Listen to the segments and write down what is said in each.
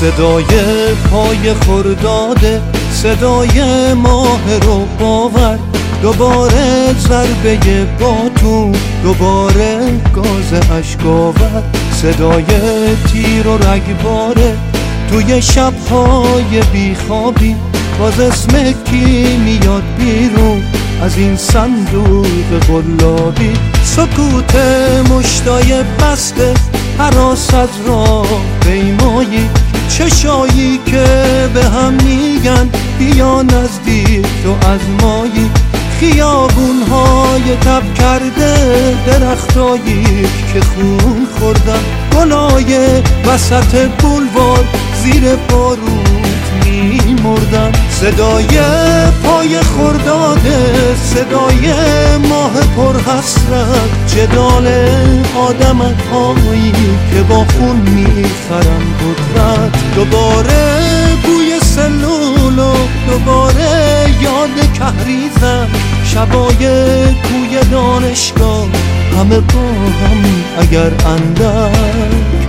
صدای پای خرداده، صدای ماه رو باور، دوباره ضربه باتون، دوباره گاز اشکاور، صدای تیر و رگباره توی شب‌های بیخوابی، باز اسم کی میاد بیرون از این صندوق قلابی؟ سکوت مشتای بسته، هراس از راه پیمایی، چشایی که به هم میگن بیا نزدیک تو از مایی، خیابون‌های تب کرده، درختایی که خون خوردن، گلای وسط بولوار زیر باروت میمردن. صدای پای خرداده، صدای ماه پر حسرت، جدال آدمک‌هایی که با خون میخرن قدرت، دوباره بوی سلول و دوباره یاد کهریزن، شبای کوی دانشگاه همه با هم اگر اندک.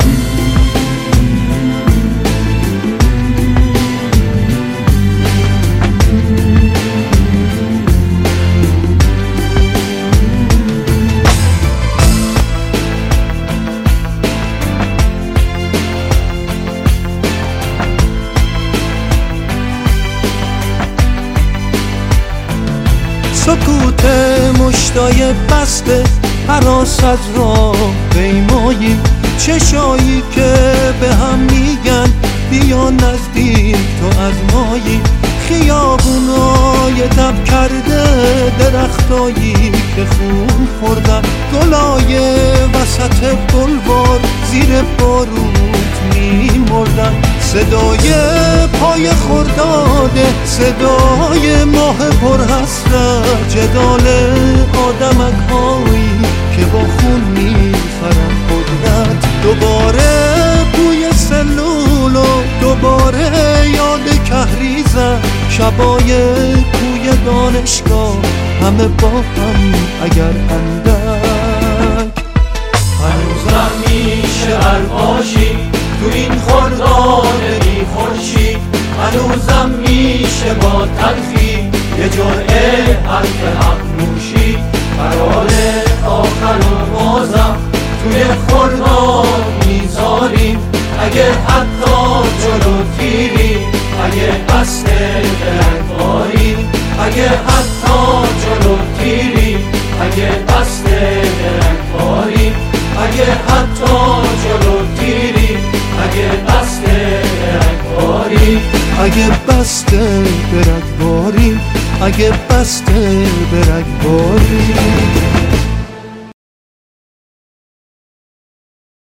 سکوت مشتای بسته، هراس از راه پیمایی، چشایی که به هم میگن بیا نزدیک تو از مایی، خیابونای تب کرده، درختایی که خون خوردن، گلای وسط بلوار زیر باروت میمردن. صدای پای خرداده، صدای ماه پر حسرت، جدال آدمک‌هایی که با خون میخرن قدرت، دوباره بوی سلول و دوباره یاد کهریزن، شبای کوی دانشگاه همه با هم اگر اندک. هنوزم میشه باشی تو این خرداد بی خورشید، هنوزم میشه با تلخی یه جرعه حرف حق نوشی، قرار آخر و بازم توی خرداد میذاریم، اگه حتی جلو تیریم، اگه قصد درنگاریم، اگه حتی جلو تیریم، اگه قصد درنگاریم، اگه حتی جلو تیریم، اگه قصد برگباریم، اگه بسته برگباریم، اگه بسته برگباریم.